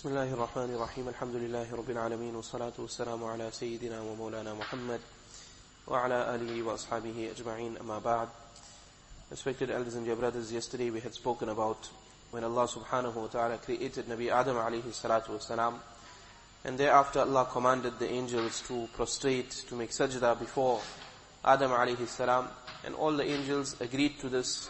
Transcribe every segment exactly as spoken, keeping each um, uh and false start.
بسم الله الرحمن الرحيم الحمد لله رب العالمين والصلاة والسلام على سيدنا ومولانا محمد وعلى آله وأصحابه أجمعين أما بعد. Respected elders and dear brothers, yesterday we had spoken about when Allah subhanahu wa ta'ala created Nabi Adam alayhi salatu wasalam, and thereafter Allah commanded the angels to prostrate, to make sajda before Adam alayhi salam, and all the angels agreed to this.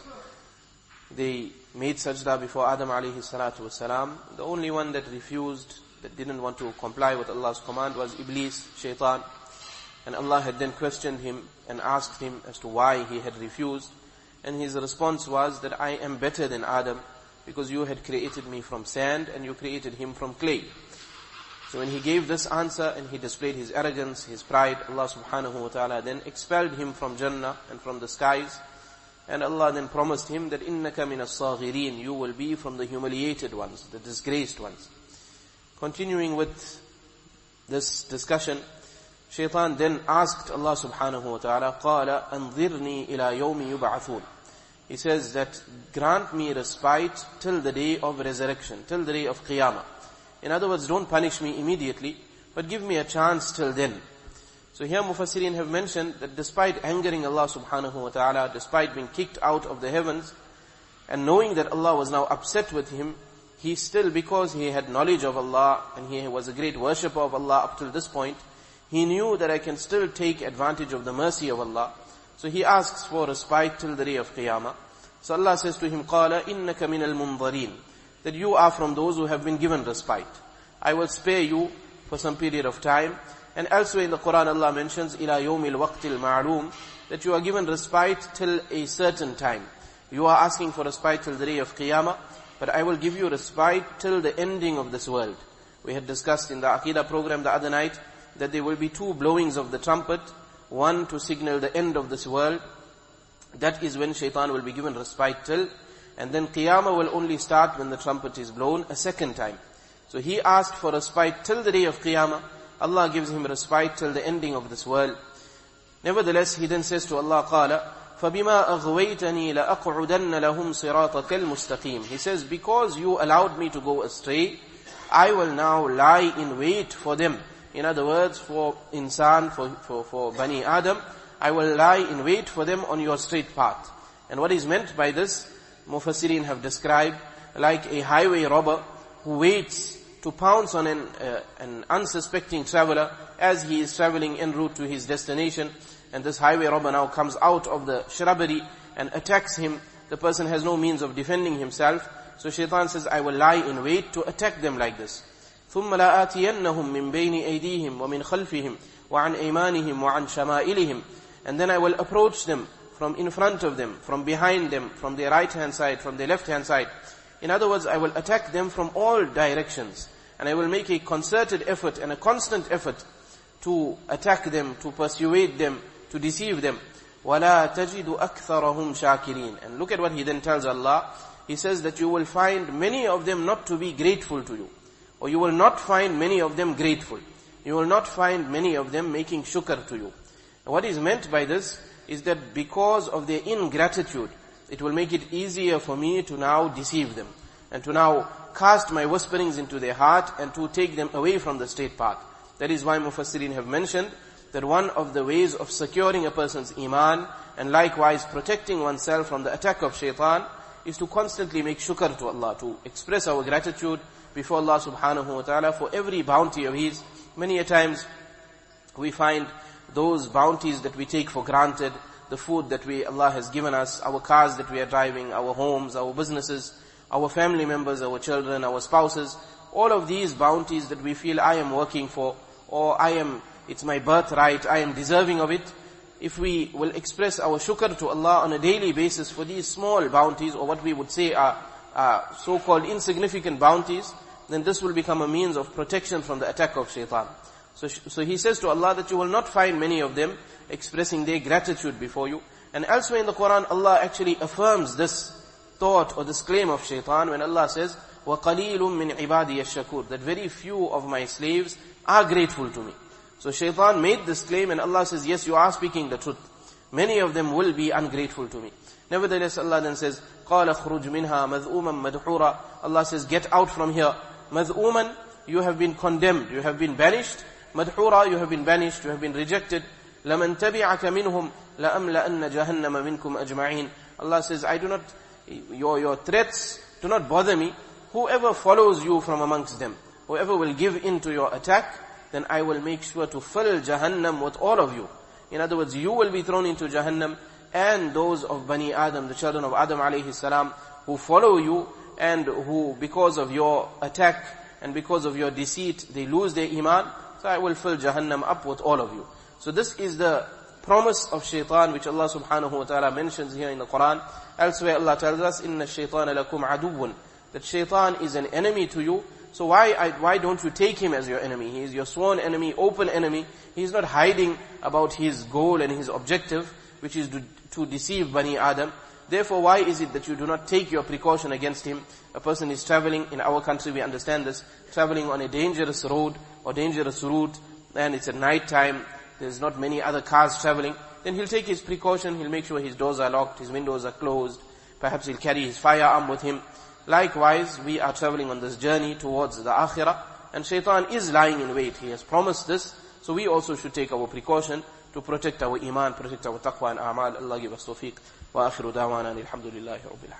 They made sajda before Adam alayhi salatu wasalam. The only one that refused, that didn't want to comply with Allah's command was Iblis, Shaitan. And Allah had then questioned him and asked him as to why he had refused. And his response was that I am better than Adam because you had created me from sand and you created him from clay. So when he gave this answer and he displayed his arrogance, his pride, Allah subhanahu wa ta'ala then expelled him from Jannah and from the skies. And Allah then promised him that إِنَّكَ مِنَ الصَّاغِرِينَ, you will be from the humiliated ones, the disgraced ones. Continuing with this discussion, Shaitan then asked Allah subhanahu wa ta'ala, قَالَ أَنظِرْنِي إِلَى يَوْمِ يُبْعَثُونَ. He says that grant me respite till the day of resurrection, till the day of Qiyamah. In other words, don't punish me immediately, but give me a chance till then. So here Mufassirin have mentioned that despite angering Allah subhanahu wa ta'ala, despite being kicked out of the heavens, and knowing that Allah was now upset with him, he still, because he had knowledge of Allah, and he was a great worshipper of Allah up till this point, he knew that I can still take advantage of the mercy of Allah. So he asks for respite till the day of Qiyamah. So Allah says to him, قَالَ إِنَّكَ مِنَ الْمُنظَرِينَ, that you are from those who have been given respite. I will spare you for some period of time. And elsewhere in the Quran Allah mentions, إِلَى يَوْمِ الْوَقْتِ الْمَعْلُومِ, that you are given respite till a certain time. You are asking for respite till the day of Qiyamah, but I will give you respite till the ending of this world. We had discussed in the Aqidah program the other night that there will be two blowings of the trumpet, one to signal the end of this world. That is when Shaitan will be given respite till, and then Qiyamah will only start when the trumpet is blown a second time. So he asked for respite till the day of Qiyamah. Allah gives him respite till the ending of this world. Nevertheless, he then says to Allah, قَالَ فَبِمَا أَغْوَيْتَنِي لَأَقْعُدَنَّ لَهُمْ صِرَاطَكَ الْمُسْتَقِيمِ. He says, because you allowed me to go astray, I will now lie in wait for them. In other words, for insan, for, for, for Bani Adam, I will lie in wait for them on your straight path. And what is meant by this, Mufassirin have described like a highway robber who waits to pounce on an, uh, an unsuspecting traveler as he is traveling en route to his destination, and this highway robber now comes out of the shrubbery and attacks him. The person has no means of defending himself, so Shaitan says, I will lie in wait to attack them like this. ثُمَّ لَآتِيَنَّهُمْ مِنْ بَيْنِ أَيْدِيهِمْ وَمِنْ خَلْفِهِمْ وَعَنْ أَيْمَانِهِمْ وَعَنْ شَمَائِلِهِمْ. And then I will approach them from in front of them, from behind them, from their right hand side, from their left hand side. In other words, I will attack them from all directions. And I will make a concerted effort and a constant effort to attack them, to persuade them, to deceive them. وَلَا تَجِدُ أَكْثَرَهُمْ شَاكِرِينَ. And look at what he then tells Allah. He says that you will find many of them not to be grateful to you. Or you will not find many of them grateful. You will not find many of them making shukr to you. And what is meant by this is that because of their ingratitude, it will make it easier for me to now deceive them. And to now cast my whisperings into their heart and to take them away from the straight path. That is why Mufassirin have mentioned that one of the ways of securing a person's iman and likewise protecting oneself from the attack of Shaitan is to constantly make shukr to Allah, to express our gratitude before Allah subhanahu wa ta'ala for every bounty of His. Many a times we find those bounties that we take for granted, the food that we Allah has given us, our cars that we are driving, our homes, our businesses, our family members, our children, our spouses, all of these bounties that we feel I am working for, or I am, it's my birthright, I am deserving of it. If we will express our shukr to Allah on a daily basis for these small bounties, or what we would say are, are so-called insignificant bounties, then this will become a means of protection from the attack of Shaitan. So, so he says to Allah that you will not find many of them expressing their gratitude before you. And elsewhere in the Quran, Allah actually affirms this thought or this claim of Shaitan when Allah says, وَقَلِيلٌ مِّنْ عِبَادِيَ الشَّكُورِ, that very few of my slaves are grateful to me. So Shaitan made this claim and Allah says, yes, you are speaking the truth. Many of them will be ungrateful to me. Nevertheless, Allah then says, قَالَ خْرُجْ مِنْهَا مَذْءُومًا مَدْحُورًا. Allah says, get out from here. Mad'uman, you have been condemned, you have been banished. Madhura, you have been banished, you have been rejected. لَمَنْ تَبِعَكَ مِنْهُمْ لَأَمْلَأَنَّ جَهَنَّمَ مِنْكُمْ أَجْمَعِينَ. Allah says, I do not, your, your threats do not bother me. Whoever follows you from amongst them, whoever will give in to your attack, then I will make sure to fill Jahannam with all of you. In other words, you will be thrown into Jahannam, and those of Bani Adam, the children of Adam alayhi salam, who follow you, and who, because of your attack, and because of your deceit, they lose their iman. So I will fill Jahannam up with all of you. So this is the promise of shaitan, which Allah subhanahu wa ta'ala mentions here in the Quran. Elsewhere Allah tells us, إِنَّ الشَّيْطَانَ لَكُمْ عَدُوٌ. That shaitan is an enemy to you. So why, I, why don't you take him as your enemy? He is your sworn enemy, open enemy. He is not hiding about his goal and his objective, which is to, to deceive Bani Adam. Therefore, why is it that you do not take your precaution against him? A person is traveling, in our country we understand this, traveling on a dangerous road or dangerous route, and it's at night time, there's not many other cars traveling, then he'll take his precaution, he'll make sure his doors are locked, his windows are closed, perhaps he'll carry his firearm with him. Likewise, we are traveling on this journey towards the akhirah, and shaitan is lying in wait. He has promised this, so we also should take our precaution to protect our iman, protect our taqwa and a'mal. Allah give us tawfiq. Wa akhiru da'wana alhamdulillahi rabbil alamin.